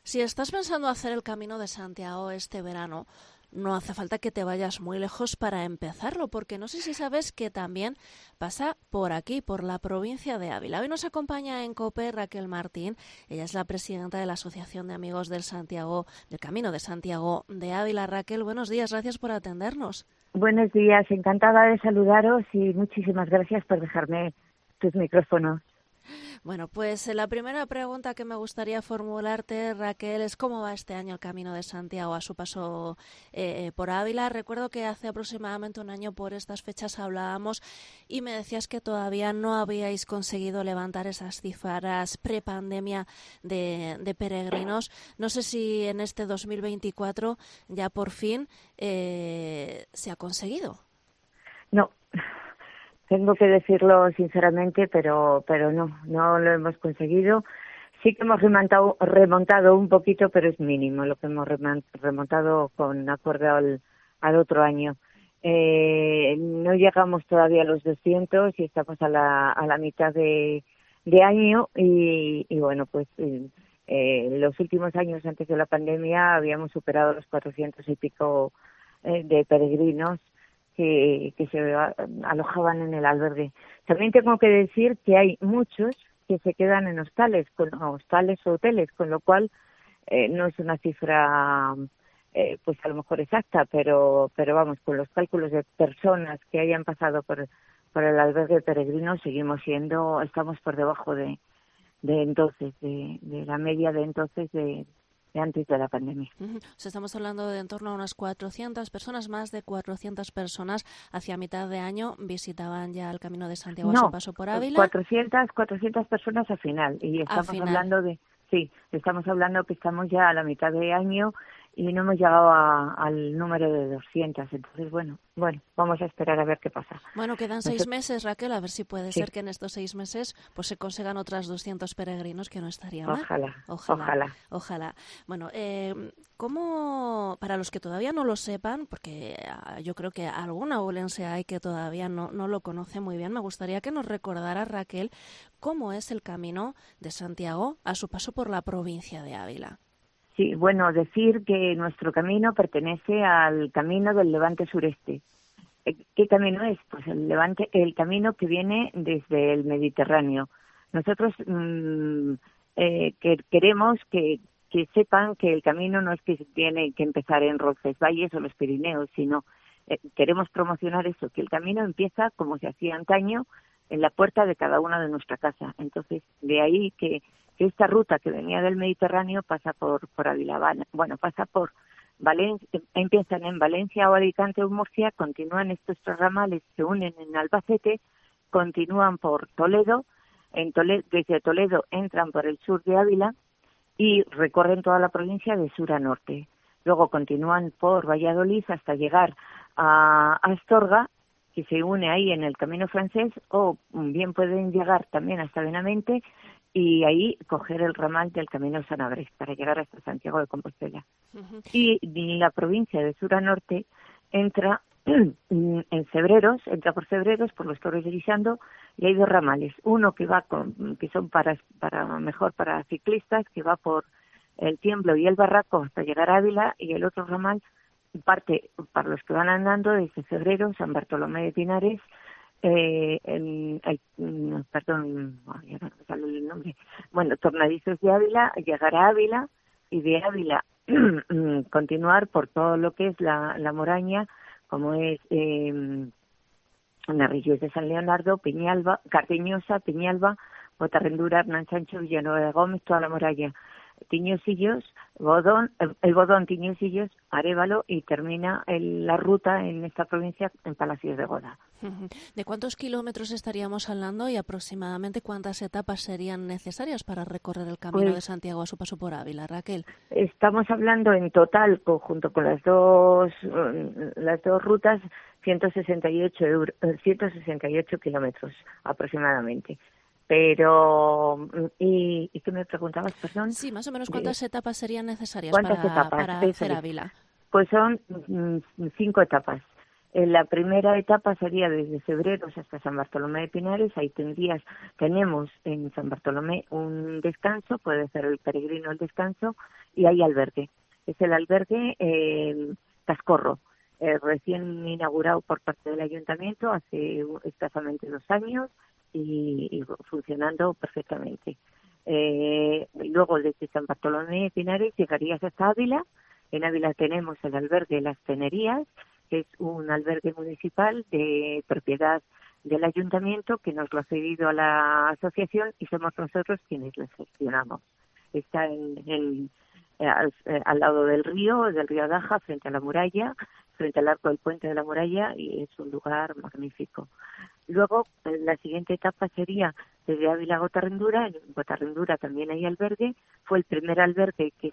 Si estás pensando hacer el Camino de Santiago este verano, no hace falta que te vayas muy lejos para empezarlo, porque no sé si sabes que también pasa por aquí, por la provincia de Ávila. Hoy nos acompaña en COPE Raquel Martín. Ella es la presidenta de la Asociación de Amigos del Camino de Santiago de Ávila. Raquel, buenos días, gracias por atendernos. Buenos días, encantada de saludaros y muchísimas gracias por dejarme tus micrófonos. Bueno, pues la primera pregunta que me gustaría formularte, Raquel, es ¿cómo va este año el Camino de Santiago a su paso por Ávila? Recuerdo que hace aproximadamente un año por estas fechas hablábamos y me decías que todavía no habíais conseguido levantar esas cifras prepandemia de peregrinos. No sé si en este 2024 ya por fin se ha conseguido. No. Tengo que decirlo sinceramente, pero no lo hemos conseguido. Sí que hemos remontado un poquito, pero es mínimo lo que hemos remontado con acuerdo al otro año. No llegamos todavía a los 200 y estamos a la mitad de año y bueno, pues los últimos años antes de la pandemia habíamos superado los 400 y pico de peregrinos que se alojaban en el albergue. También tengo que decir que hay muchos que se quedan en hostales o hoteles, con lo cual no es una cifra pues a lo mejor exacta, pero vamos, con los cálculos de personas que hayan pasado por el albergue de peregrinos estamos por debajo de entonces, de la media de entonces de antes de la pandemia. O sea, estamos hablando de en torno a unas 400 personas, más de 400 personas hacia mitad de año visitaban ya el Camino de Santiago a su paso por Ávila. 400 personas al final y estamos hablando que estamos ya a la mitad de año y no hemos llegado al número de 200, entonces bueno, vamos a esperar a ver qué pasa. Bueno, quedan 6 meses, Raquel, a ver si puede ser que en estos 6 meses pues se consigan otras 200 peregrinos, que no estaría mal. Ojalá. Bueno, ¿cómo, para los que todavía no lo sepan, porque yo creo que alguna obulense hay que todavía no lo conoce muy bien, me gustaría que nos recordara, Raquel, cómo es el Camino de Santiago a su paso por la provincia de Ávila? Sí, bueno, decir que nuestro camino pertenece al camino del Levante Sureste. ¿Qué camino es? Pues el camino que viene desde el Mediterráneo. Nosotros queremos que sepan que el camino no es que se tiene que empezar en Roncesvalles o los Pirineos, sino queremos promocionar eso, que el camino empieza como se hacía antaño en la puerta de cada una de nuestra casa. Entonces, de ahí que esta ruta que venía del Mediterráneo pasa por Ávila, pasa por Valencia, empiezan en Valencia o Alicante o Murcia, continúan estos tres ramales, se unen en Albacete, continúan por Toledo, desde Toledo entran por el sur de Ávila y recorren toda la provincia de sur a norte. Luego continúan por Valladolid hasta llegar a Astorga, que se une ahí en el Camino Francés, o bien pueden llegar también hasta Benavente y ahí coger el ramal del Camino Sanabres para llegar hasta Santiago de Compostela. Uh-huh. Y la provincia de sur a norte entra en Cebreros, entra por Cebreros, por los Torres de Guisando, y hay dos ramales. Uno que va que son para ciclistas, que va por el Tiemblo y el Barraco hasta llegar a Ávila, y el otro ramal parte para los que van andando desde Cebreros, San Bartolomé de Pinares, Tornadizos de Ávila, llegar a Ávila y de Ávila continuar por todo lo que es la Moraña, como es Narrillos de San Leonardo, Peñalba, Cardeñosa, Peñalba, Botarrendura, Hernán Sancho, Villanueva de Gómez, toda la muralla, Tiñosillos, el Bodón, Tiñosillos, Arévalo, y termina la ruta en esta provincia en Palacios de Goda. ¿De cuántos kilómetros estaríamos hablando y aproximadamente cuántas etapas serían necesarias para recorrer el Camino de Santiago a su paso por Ávila, Raquel? Estamos hablando en total, junto con las dos rutas, 168 kilómetros aproximadamente. Pero, ¿y qué me preguntabas, perdón? Sí, más o menos, ¿cuántas etapas serían necesarias para hacer Ávila? Pues son 5 etapas. La primera etapa sería desde febrero hasta San Bartolomé de Pinares. Ahí tenemos en San Bartolomé un descanso, puede ser el peregrino el descanso, y hay albergue. Es el albergue Cascorro, recién inaugurado por parte del ayuntamiento hace escasamente 2 años y funcionando perfectamente. Luego desde San Bartolomé de Pinares llegarías hasta Ávila. En Ávila tenemos el albergue Las Tenerías, que es un albergue municipal de propiedad del ayuntamiento que nos lo ha cedido a la asociación y somos nosotros quienes lo gestionamos. Está al lado del río Daja, frente a la muralla, frente al arco del puente de la muralla, y es un lugar magnífico. Luego, la siguiente etapa sería desde Ávila a Gotarrendura. En Gotarrendura también hay albergue. Fue el primer albergue que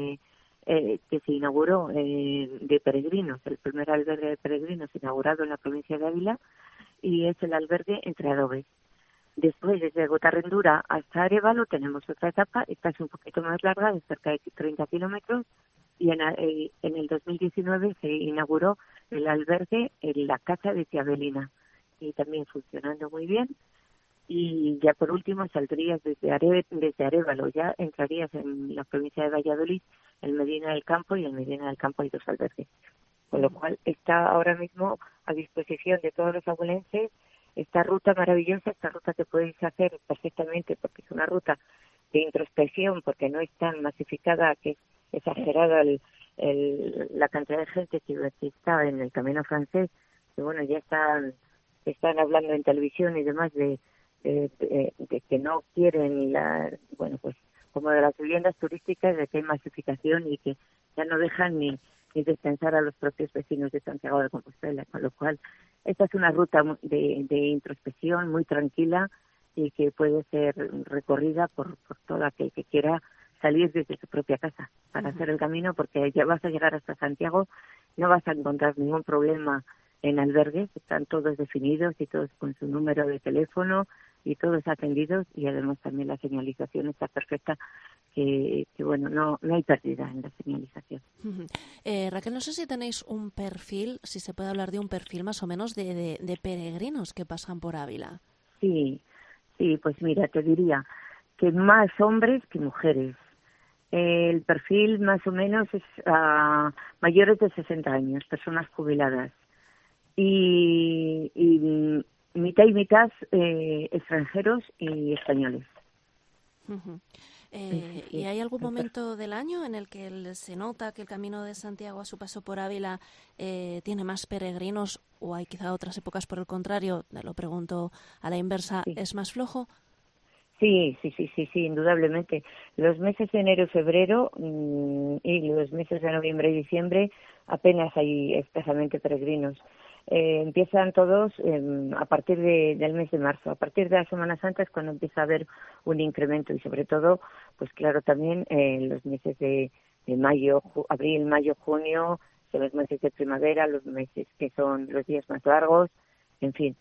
se inauguró de peregrinos, el primer albergue de peregrinos inaugurado en la provincia de Ávila, y es el albergue Entre Adobes. Después, desde Gotarrendura hasta Arévalo tenemos otra etapa. Esta es un poquito más larga, de cerca de 30 kilómetros, y en el 2019 se inauguró el albergue en la Casa de Tiabelina, y también funcionando muy bien. Y ya por último saldrías desde Arévalo, ya entrarías en la provincia de Valladolid, en Medina del Campo, y en Medina del Campo hay 2 albergues. Con lo cual está ahora mismo a disposición de todos los abulenses esta ruta maravillosa, esta ruta que podéis hacer perfectamente, porque es una ruta de introspección, porque no es tan masificada, que es exagerada la cantidad de gente que está en el Camino Francés, que bueno, ya están hablando en televisión y demás de que no quieren pues como de las viviendas turísticas, de que hay masificación y que ya no dejan ni descansar a los propios vecinos de Santiago de Compostela, con lo cual esta es una ruta de introspección muy tranquila y que puede ser recorrida por todo aquel que quiera salir desde su propia casa para hacer el camino, porque ya vas a llegar hasta Santiago, no vas a encontrar ningún problema en albergues, están todos definidos y todos con su número de teléfono y todos atendidos, y además también la señalización está perfecta, que bueno, no hay pérdida en la señalización. Raquel, no sé si tenéis un perfil, si se puede hablar de un perfil más o menos de peregrinos que pasan por Ávila. Sí, pues mira, te diría que más hombres que mujeres. El perfil más o menos es mayores de 60 años, personas jubiladas. Y mitad y mitad extranjeros y españoles. ¿Y hay algún momento del año en el que se nota que el Camino de Santiago a su paso por Ávila tiene más peregrinos, o hay quizá otras épocas por el contrario, lo pregunto a la inversa, Sí. es más flojo? Sí, indudablemente. Los meses de enero y febrero y los meses de noviembre y diciembre apenas hay escasamente peregrinos. Empiezan todos a partir del mes de marzo. A partir de la Semana Santa es cuando empieza a haber un incremento, y sobre todo, pues claro, también los meses de mayo, abril, mayo, junio, son los meses de primavera, los meses que son los días más largos, en fin.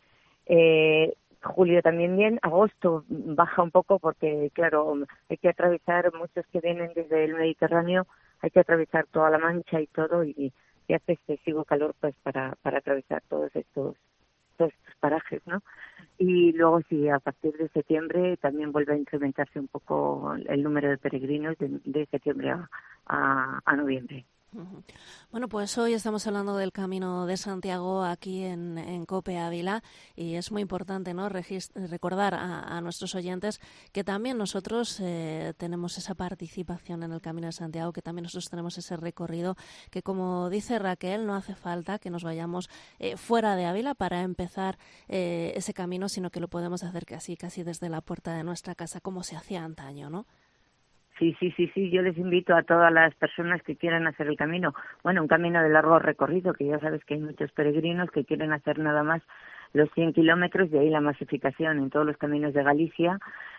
Julio también bien, agosto baja un poco porque, claro, hay que atravesar, muchos que vienen desde el Mediterráneo, hay que atravesar toda la Mancha y todo, y hace excesivo calor pues para atravesar todos estos parajes, ¿no? Y luego sí, a partir de septiembre también vuelve a incrementarse un poco el número de peregrinos de septiembre a noviembre. Bueno, pues hoy estamos hablando del Camino de Santiago aquí en COPE Ávila, y es muy importante, ¿no?, recordar a nuestros oyentes que también nosotros tenemos esa participación en el Camino de Santiago, que también nosotros tenemos ese recorrido, que como dice Raquel, no hace falta que nos vayamos fuera de Ávila para empezar ese camino, sino que lo podemos hacer casi desde la puerta de nuestra casa, como se hacía antaño, ¿no? Sí, yo les invito a todas las personas que quieran hacer el camino, un camino de largo recorrido, que ya sabes que hay muchos peregrinos que quieren hacer nada más los 100 kilómetros, de ahí la masificación en todos los caminos de Galicia,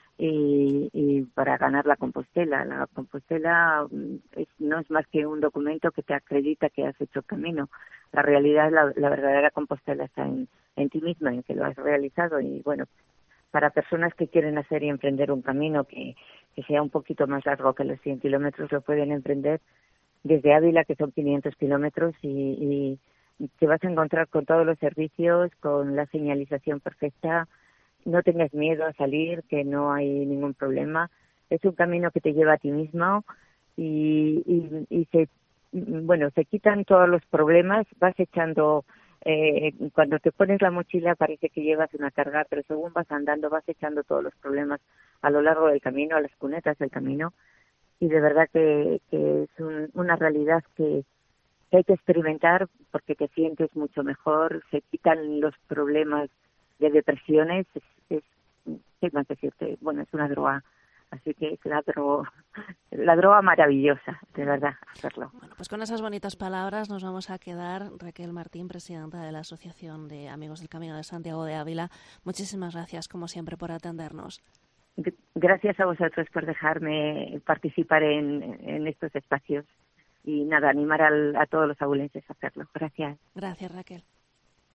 y para ganar la Compostela. La Compostela no es más que un documento que te acredita que has hecho el camino. La realidad, la verdadera Compostela está en ti misma, en que lo has realizado, y bueno, para personas que quieren hacer y emprender un camino que sea un poquito más largo que los 100 kilómetros, lo pueden emprender desde Ávila, que son 500 kilómetros, y te vas a encontrar con todos los servicios, con la señalización perfecta. No tengas miedo a salir, que no hay ningún problema. Es un camino que te lleva a ti mismo y se quitan todos los problemas. Vas echando, cuando te pones la mochila parece que llevas una carga, pero según vas andando vas echando todos los problemas a lo largo del camino, a las cunetas del camino. Y de verdad que es una realidad que hay que experimentar porque te sientes mucho mejor, se quitan los problemas de depresiones, ¿qué más decirte? Bueno, es una droga, así que es la droga maravillosa, de verdad, hacerlo. Bueno, pues con esas bonitas palabras nos vamos a quedar. Raquel Martín, presidenta de la Asociación de Amigos del Camino de Santiago de Ávila, muchísimas gracias, como siempre, por atendernos. Gracias a vosotros por dejarme participar en estos espacios y nada, animar a todos los abulenses a hacerlo. Gracias. Gracias, Raquel.